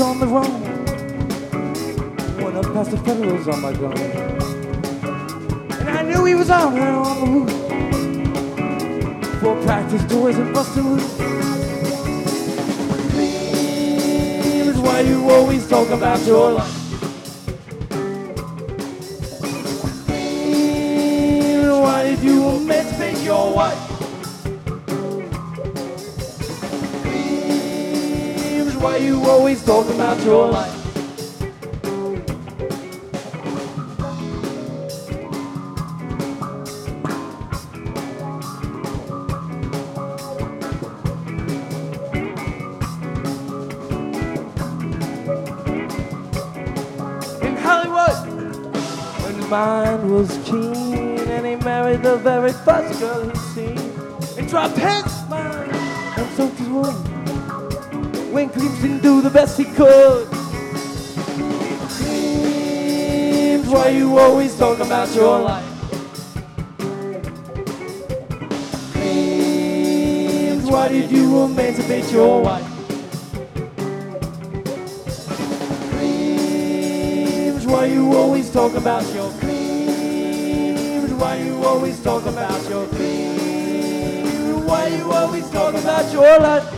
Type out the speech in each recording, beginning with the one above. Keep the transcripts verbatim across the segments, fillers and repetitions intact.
on the run. Went up past the Federals on my gun. And I knew he was out there on the roof. For practice toys and busting loose. Dreams, why you always talk about your life. Dreams, why did you admit to make your wife. Dreams, why you always talk about your life. Mind was keen, and he married the very first girl he'd seen, and dropped his mind and soaked his wound when Cleves didn't do the best he could. Cleves, why you always talk about your life? Cleves, why did you emancipate your wife? Why you always talk about your creams? Why you always talk about your creams? Why you always talk about your life?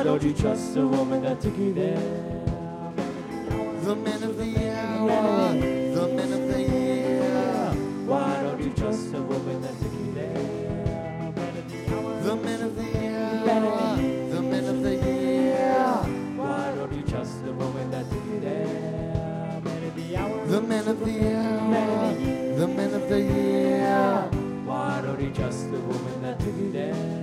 don't you trust the woman that took you there? The men of the hour, the men of the year. Why don't you trust the woman that took you there? The men of the hour, the men of the year. Why don't you trust the woman that took you there? The men of the hour, the men of the year. Why don't you trust the woman that took you there?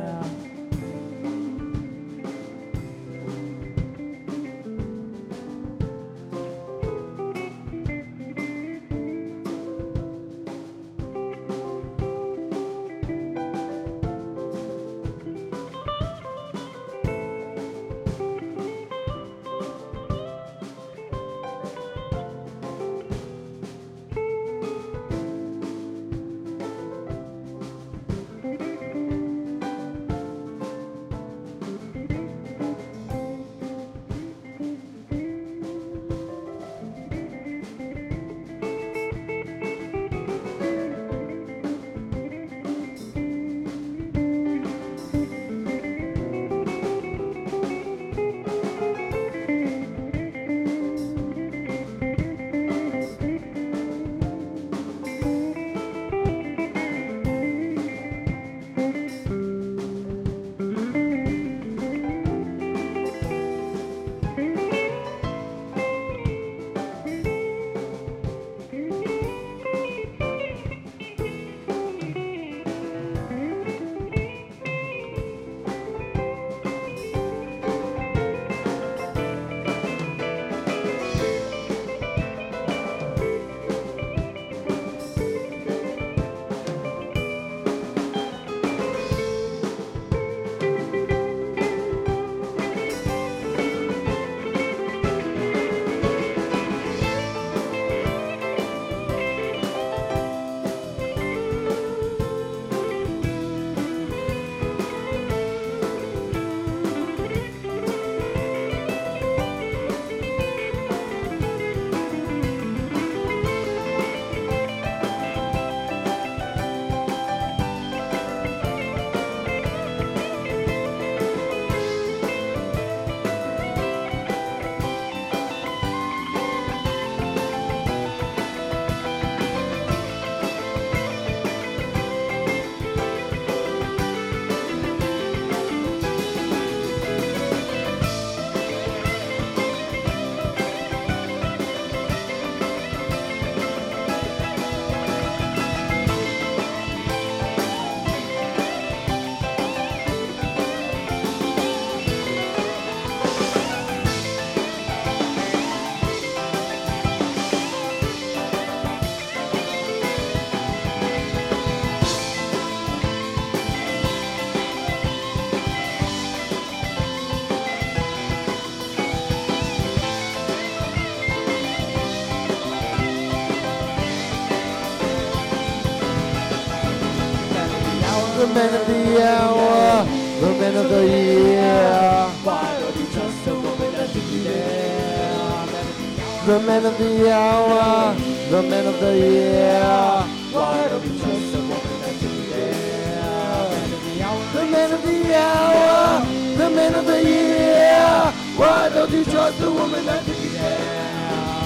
The men of the hour, the men of the year. Why don't you trust the woman that took you there? The men of the hour, the men of the year. Why don't you trust the woman that took you there? The men of the hour, the men of the year. Why don't you trust the woman that took you there?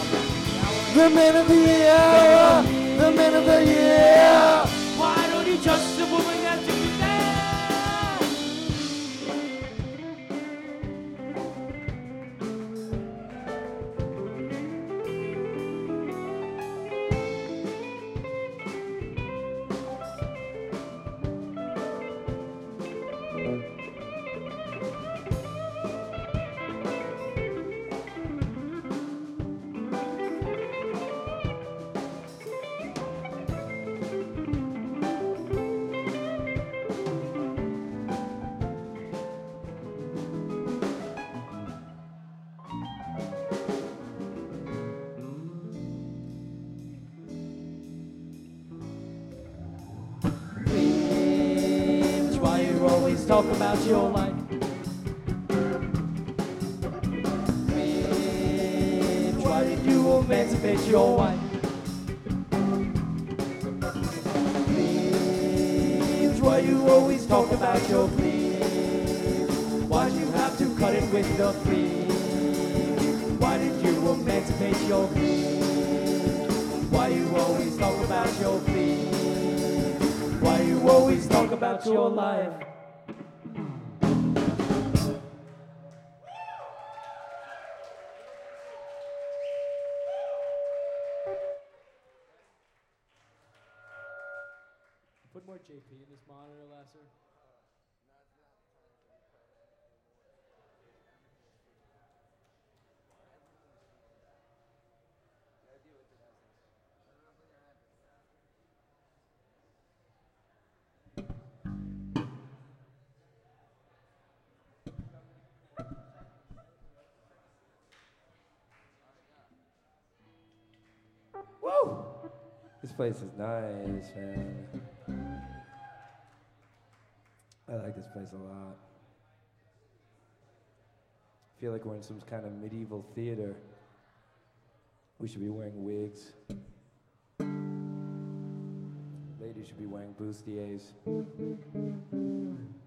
The men of the hour, the men of the year. Why don't you trust the woman that took you there? Talk about your life. Bitch, why did you emancipate your wife? Bitch, why you always talk about your please? Why'd you have not to cut it with the clean? Why did you emancipate your fleet? Why you always talk about your fleet? Why you always talk about your life? Put more J P in this monitor, Lasser. Woo! This place is nice, man. I like this place a lot. I feel like we're in some kind of medieval theater. We should be wearing wigs. Ladies should be wearing bustiers.